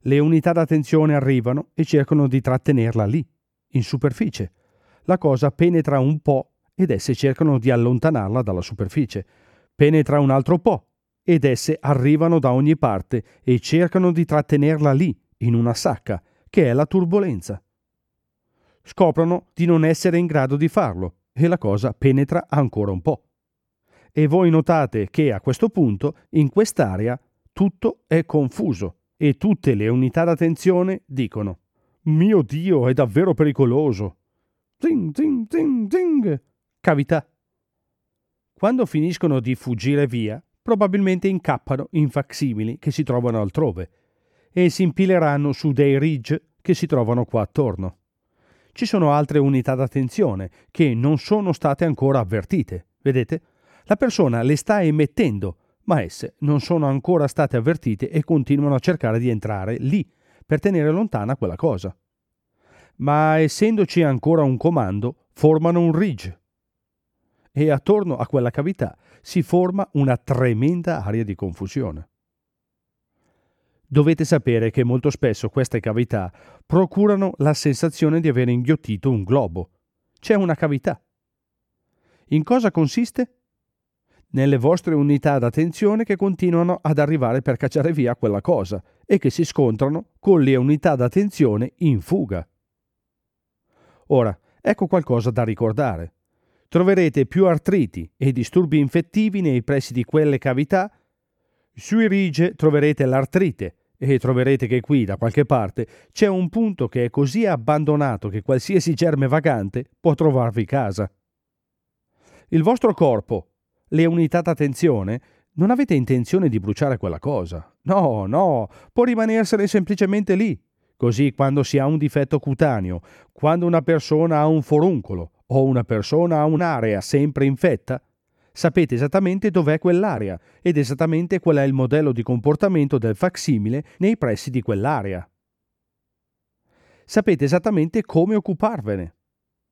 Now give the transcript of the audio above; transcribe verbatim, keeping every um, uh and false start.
Le unità d'attenzione arrivano e cercano di trattenerla lì, in superficie. La cosa penetra un po' ed esse cercano di allontanarla dalla superficie. Penetra un altro po' ed esse arrivano da ogni parte e cercano di trattenerla lì, in una sacca, che è la turbolenza. Scoprono di non essere in grado di farlo e la cosa penetra ancora un po'. E voi notate che a questo punto, in quest'area, tutto è confuso e tutte le unità d'attenzione dicono: «Mio Dio, è davvero pericoloso!» Zing, zing, zing, zing. Cavità. Quando finiscono di fuggire via, probabilmente incappano in facsimili che si trovano altrove e si impileranno su dei ridge che si trovano qua attorno. Ci sono altre unità d'attenzione che non sono state ancora avvertite. Vedete? La persona le sta emettendo, ma esse non sono ancora state avvertite e continuano a cercare di entrare lì per tenere lontana quella cosa. Ma essendoci ancora un comando, formano un ridge. E attorno a quella cavità si forma una tremenda area di confusione. Dovete sapere che molto spesso queste cavità procurano la sensazione di aver inghiottito un globo. C'è una cavità. In cosa consiste? Nelle vostre unità d'attenzione che continuano ad arrivare per cacciare via quella cosa e che si scontrano con le unità d'attenzione in fuga. Ora, ecco qualcosa da ricordare. Troverete più artriti e disturbi infettivi nei pressi di quelle cavità. Sui ridge troverete l'artrite e troverete che qui, da qualche parte, c'è un punto che è così abbandonato che qualsiasi germe vagante può trovarvi casa. Il vostro corpo, le unità d'attenzione, non avete intenzione di bruciare quella cosa. No, no, può rimanersene semplicemente lì. Così quando si ha un difetto cutaneo, quando una persona ha un foruncolo o una persona ha un'area sempre infetta, sapete esattamente dov'è quell'area ed esattamente qual è il modello di comportamento del facsimile nei pressi di quell'area. Sapete esattamente come occuparvene.